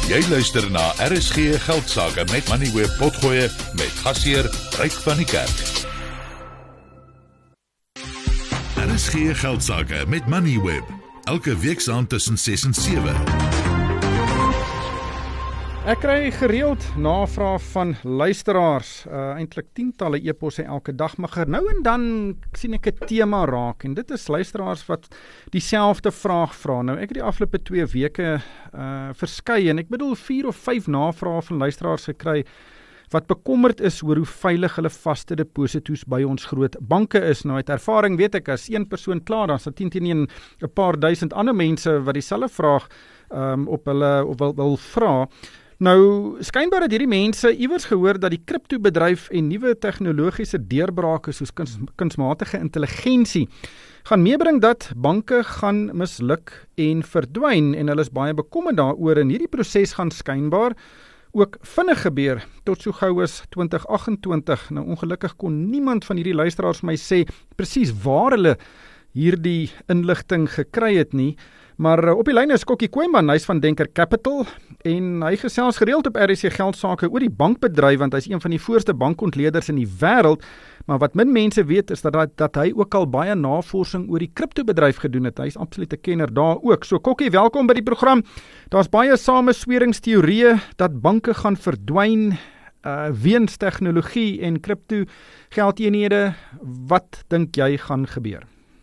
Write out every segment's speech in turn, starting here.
Jy luister na RSG Geldsaake met Moneyweb Potgoe met gasheer Ryk van die Kerk. RSG Geldsaake met Moneyweb, elke weeksaand tussen 6 en 7. Ek kry gereeld navraag van luisteraars, eintlik tientalle e-posse elke dag, maar nou en dan sien ek 'n tema raak, en dit is luisteraars wat dieselfde vraag vra. Nou, ek het die afgelope 2 weke verskeie, en ek bedoel 4 of 5 navrae van luisteraars gekry, wat bekommerd is oor hoe veilig hulle vaste deposito's by ons groot banke is. Nou, uit ervaring weet ek, as een persoon klaar, dan is daar 10 teen 'n paar duisend ander mense wat dieselfde vraag op hulle wil vra. Nou, skynbaar het hierdie mense iewers gehoor dat die kriptobedryf en nuwe tegnologiese deurbrake soos kunsmatige intelligensie gaan meebring dat banke gaan misluk en verdwyn, en hulle is baie bekommerd daaroor, en hierdie proses gaan skynbaar ook vinnig gebeur, tot so gou as 2028. Nou, ongelukkig kon niemand van hierdie luisteraars my sê presies waar hulle hierdie inligting gekry het nie, maar op die lyn is Kokkie Kooiman, hy is van Denker Capital, en hy gesels gereeld op RSG Geldsaake oor die bankbedryf, want hy is een van die voorste bankontleeders in die wêreld, maar wat min mense weet is dat hy ook al baie navorsing oor die kriptobedryf gedoen het. Hy is absoluut 'n kenner daar ook. So Kokkie, welkom by die program. Daar's baie samesweringsteorieë dat banke gaan verdwyn weens tegnologie en kripto geldeenhede. Wat dink jy gaan gebeur?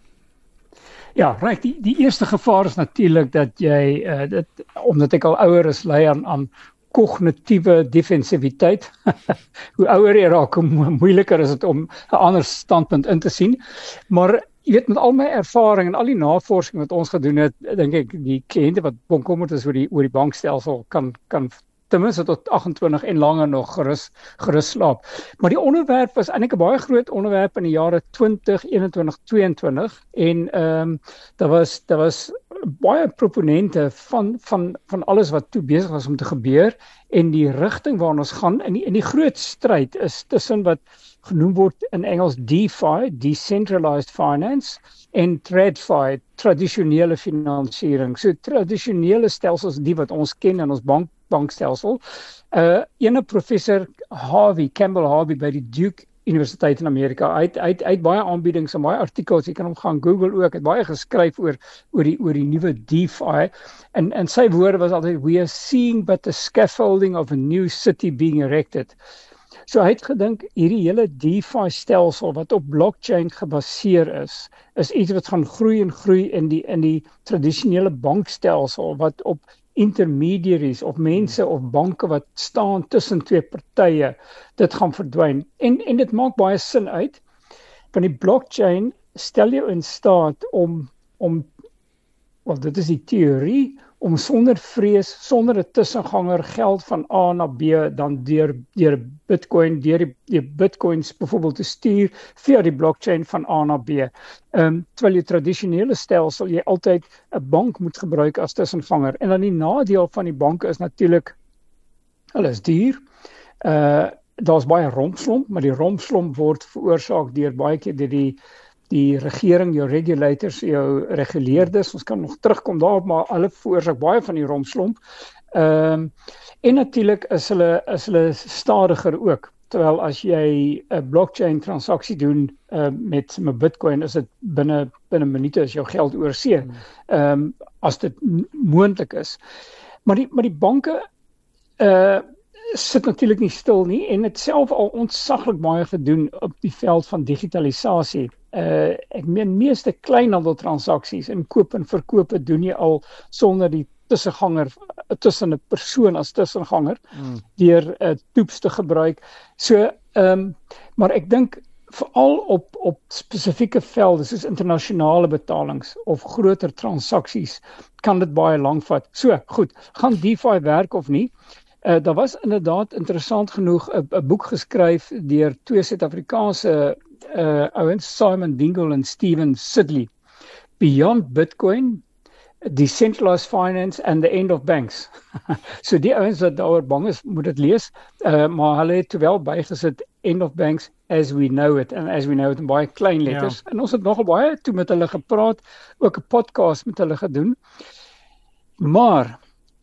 Ja, Ryk, die eerste gevaar is natuurlik dat jy, omdat ek al ouer is, lei aan kognitiewe defensiviteit. Hoe ouer jy raak, hoe moeiliker is dit om 'n ander standpunt in te sien. Maar jy weet, met al my ervaring en al die navorsing wat ons gedoen het, dink ek die kliënte wat bekommerd is oor die bankstelsel kan ten minste tot 28 en langer nog gerus slaap. Maar die onderwerp was eintlik 'n baie groot onderwerp in die jare 20, 21, 22 en daar was baie proponente van alles wat toe besig was om te gebeur, en die rigting waarna ons gaan in die groot stryd is tussen wat genoem word in Engels DeFi, Decentralized Finance, en TradFi, tradisionele finansiering. So tradisionele stelsels, die wat ons ken in ons bankstelsel. Ene professor Campbell Harvey by die Duke Universiteit in Amerika, hy het baie aanbiedings en baie artikels, jy kan hom gaan Google ook, het baie geskryf oor die nuwe DeFi, en sy woorde was altyd, we are seeing but the scaffolding of a new city being erected. So hy het gedink, hierdie hele DeFi stelsel wat op blockchain gebaseer is iets wat gaan groei in die tradisionele bankstelsel wat op intermediaries of mense of banke wat staan tussen 2 partye, dit gaan verdwyn. En dit maak baie sin uit, want die blockchain stel jou in staat om dit is die teorie, om sonder vrees, sonder 'n tussenganger geld van A na B, dan deur Bitcoin, deur die Bitcoins byvoorbeeld te stuur via die blockchain van A na B. Terwyl die tradisionele stelsel, jy altyd 'n bank moet gebruik as tussenganger. En dan die nadeel van die banke is natuurlik, hulle is duur, daar's baie rompslomp, maar die rompslomp word veroorsaak deur baie keer deur die regering, jou regulators, jou reguleerders, ons kan nog terugkom daarop, maar hulle veroorsaak baie van die rompslomp. En natuurlik is hulle stadiger ook, terwyl as jy 'n blockchain transaksie doen met Bitcoin, is dit binne minute is jou geld oorsee, as dit moontlik is. Maar die banke sit natuurlik nie stil nie, en het self al ontsaglik baie gedoen op die veld van digitalisasie. Ek meen meeste kleinhandeltransaksies en koop en verkope doen jy al sonder die tussenganger, tussen 'n persoon as tussenganger, deur toeps te gebruik. So, maar ek dink veral op spesifieke velde soos internasionale betalings of groter transaksies kan dit baie lank vat. So, goed, gaan DeFi werk of nie? Daar was inderdaad interessant genoeg 'n boek geskryf deur 2 Suid-Afrikaanse ouens, Simon Dingle en Steven Sidley, Beyond Bitcoin, Decentralized Finance and the End of Banks. So die ouens wat daaroor bang is, moet dit lees, maar hulle het terwyl bygesit End of Banks as we know it, en as we know it in baie klein letters. Ja. En ons het nogal baie toe met hulle gepraat, ook 'n podcast met hulle gedoen. Maar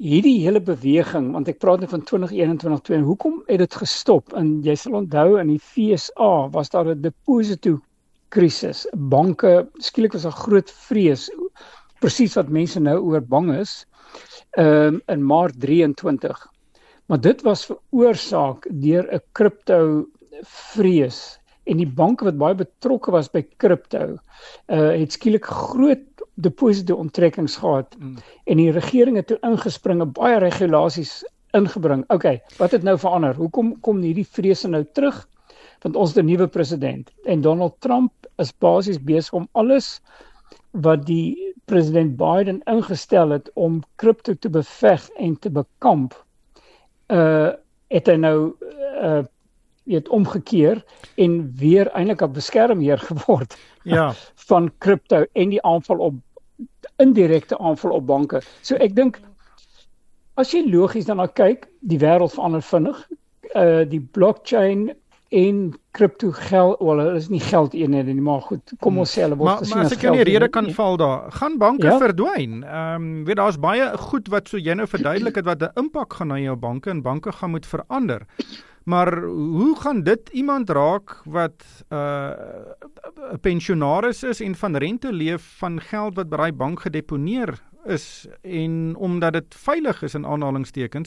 hierdie hele beweging, want ek praat nou van 2021-2022, hoekom het dit gestop? En jy sal onthou in die FSA was daar 'n deposito krisis. Banke, skielik was 'n groot vrees, presies wat mense nou oor bang is, in Maart 23. Maar dit was veroorsaak deur 'n kripto vrees. En die banke wat baie betrokke was by kripto, het skielik groot deposito onttrekkings gehad. En die regering het toe ingespring en baie regulasies ingebring. Okay, wat het nou verander? Hoekom kom hierdie vrese nou terug? Want ons het 'n nuwe president. En Donald Trump is basies besig om alles wat die president Biden ingestel het om kripto te beveg en te bekamp, het hy nou omgekeer en weer eintlik 'n beskermheer geword van kripto en die indirekte aanval op banke. So ek dink, as jy logies daarna kyk, die wêreld verander vinnig. Die blockchain en kripto geld, hulle is nie geldeenhede nie, maar goed, kom ons sê hulle word gesien as geld. Maar as ek jou nie rede kan val daar, gaan banke verdwyn. Weet, daar's baie goed wat so jy nou verduidelik het wat 'n impak gaan na jou banke en banke gaan moet verander. Maar hoe gaan dit iemand raak wat 'n pensionaris is en van rente leef van geld wat by daai bank gedeponeer is en omdat dit veilig is in aanhalingstekens,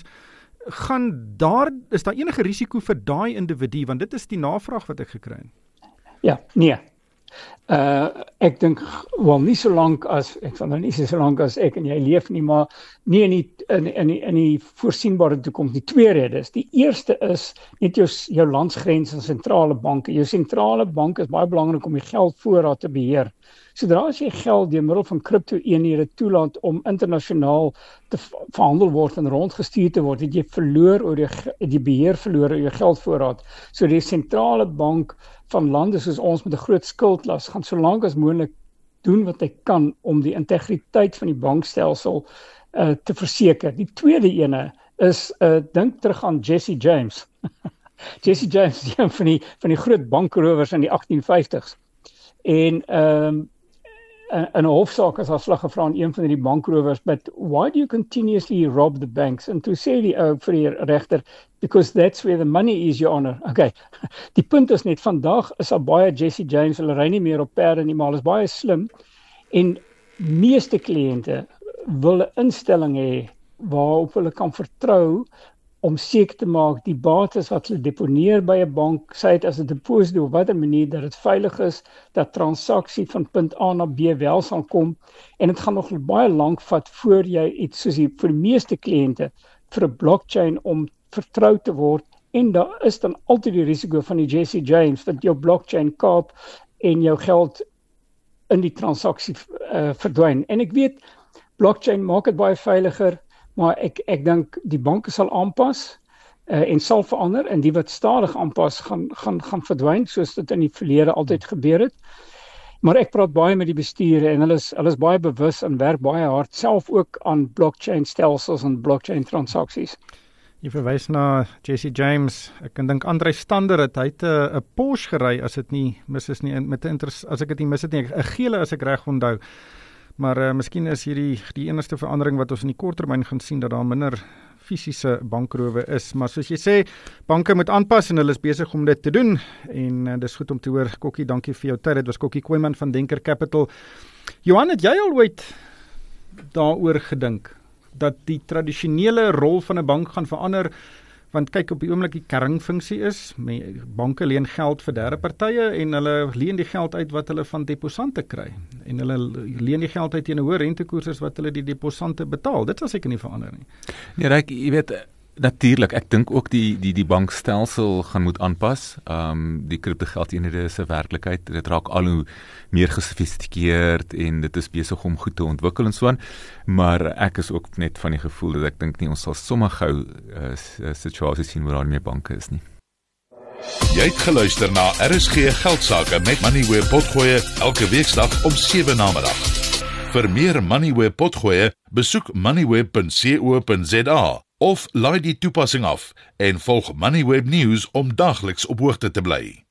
is daar enige risiko vir daai individu, want dit is die navraag wat ek gekry het. Ja, nee. Ek dink wel nie so lank as ek en jy leef nie, maar nie in die voorsienbare toekoms. Die twee redes. Die eerste is net jou landsgrens en sentrale banke. Jou sentrale bank is baie belangrik om die geldvoorraad te beheer. Sodra as jy geld deur middel van kripto-eenhede toelaat om internasionaal te verhandel word en rondgestuur te word, het jy die beheer verloor oor jou geldvoorraad. So die sentrale bank van lande soos ons met 'n groot skuldlas gaan so lank as moontlik doen wat hy kan om die integriteit van die bankstelsel te verseker. Die tweede ene is dink terug aan Jesse James. Jesse James is een van die groot bankrowers in die 1850s. En in 'n hofsaak is daar slag gevra aan een van die bankrowers, but why do you continuously rob the banks? En toe sê die ou vir die regter, because that's where the money is, your honor. Okay, die punt is net, vandag is daar baie Jesse James, hulle ry nie meer op perde nie, maar hulle is baie slim, en meeste kliënte wil 'n instelling hê waarop hulle kan vertrou om seker te maak die bates wat hulle deponeer by 'n bank, sê dit as 'n deposito op watter manier dat dit veilig is, dat transaksie van punt A na B wel sal kom, en dit gaan nog baie lank vat voor jy iets soos vir die meeste kliënte vir 'n blockchain om vertrou te word, en daar is dan altyd die risiko van die Jesse James dat jou blockchain kaap en jou geld in die transaksie verdwyn. En ek weet blockchain maak dit baie veiliger, maar ek dink die banke sal aanpas en sal verander, en die wat stadig aanpas gaan verdwyn, soos dit in die verlede altyd gebeur het. Maar ek praat baie met die bestuure en hulle is baie bewus en werk baie hard self ook aan blockchain stelsels en blockchain transaksies. Jy verwys na Jesse James. Ek kan dink Andrei Stander het 'n Porsche gery, as dit nie mis is nie, as ek dit nie mis het nie, 'n gele as ek reg onthou. Maar miskien is hierdie die enigste verandering wat ons in die korttermyn gaan sien, dat daar minder fisiese bankrowe is. Maar soos jy sê, banke moet aanpas en hulle is besig om dit te doen. En dis goed om te hoor. Kokkie, dankie vir jou tyd. Dit was Kokkie Kooiman van Denker Capital. Johan, het jy al ooit daaroor gedink dat die tradisionele rol van 'n bank gaan verander? Want kyk, op die oomblik die kernfunksie is, banke leen geld vir derde partye en hulle leen die geld uit wat hulle van deposante kry. En hulle leen die geld uit teen 'n hoë rentekoers as wat hulle die deposante betaal. Dit sal seker nie verander nie. Nee, Ryk, jy weet, natuurlik, ek dink ook die bankstelsel gaan moet aanpas. Die kriptogeldeenhede is 'n werklikheid. Dit raak al hoe meer gesofistikeerd en dit is besig om goed te ontwikkel en so aan. Maar ek is ook net van die gevoel dat ek dink nie ons sal sommer gou situasies sien waar daar nie meer banke is nie. Jy het geluister na RSG Geldsaake met Moneyweb Potgoe elke weekdag om 7 namiddag. Vir meer Moneyweb Potgoe, besoek moneyweb.co.za of laai die toepassing af en volg Moneyweb News om daagliks op hoogte te bly.